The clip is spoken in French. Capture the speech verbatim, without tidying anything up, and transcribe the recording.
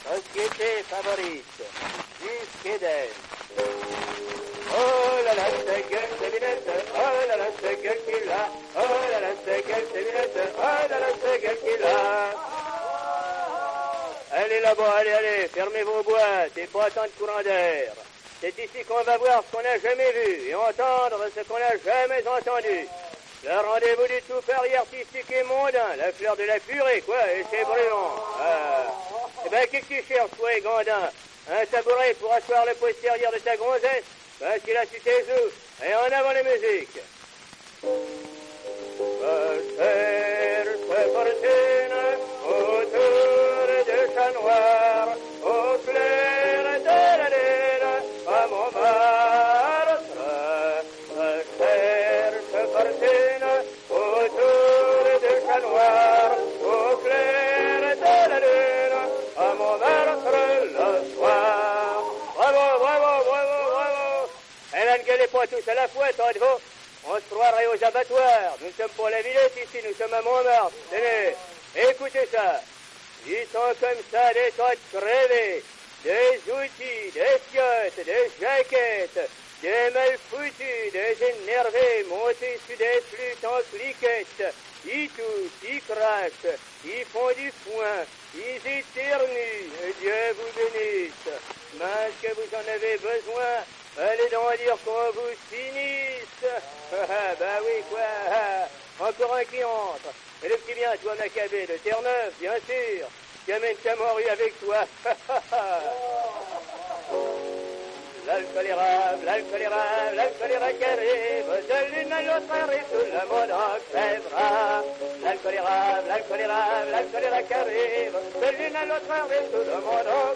Société favorite, Jusqu'Éden. Oh là là, sa gueule, sa lunette, oh là là, sa gueule qu'il a, oh là là, sa gueule, sa lunette, oh là là, sa gueule qu'il a. Allez là-bas, allez, allez, fermez vos boîtes et pas tant de courant d'air. C'est ici qu'on va voir ce qu'on n'a jamais vu et entendre ce qu'on n'a jamais entendu. Le rendez-vous du tout pari artistique et mondain, la fleur de la purée, quoi, et c'est brillant. Ah. Eh ben, qu'est-ce que tu cherches, toi, Gandin? Un tabouret pour asseoir le postérieur de ta gonzesse? Parce qu'il a su tes os. Et en avant les musiques. Cherche fortune autour de chat noir, au clair de la lune, à Montmartre. Cherche fortune autour de chat noir, au clair de la lune, à Montmartre le soir. Bravo, bravo, bravo, bravo. Et là, ne gueulez pas tous à la fois, tant de vous. On se croirait aux abattoirs. Nous ne sommes pas la Villette ici, nous sommes à Montmartre. Tenez, écoutez ça. Ils sont comme ça des tas de crevés, des outils, des fiottes, des jaquettes, des mal foutus, des énervés, montés sur des flûtes en cliquettes. Ils toussent, ils crachent, ils font du foin, ils éternuent. Dieu vous bénisse. Mais que vous en avez besoin, allez donc dire qu'on vous finisse. Ben oui, quoi. Encore un qui entre. Et le petit bien, toi, Macabé, de Terre-Neuve, bien sûr. Qui amène ta morue avec toi. L'alcool érable, l'alcool érable, l'alcool érable qui arrive, de l'une à l'autre arrive, tout le monde en crèvera. L'alcool érable, l'alcool érable, l'alcool érable qui arrive, de l'une à l'autre arrive, tout le monde en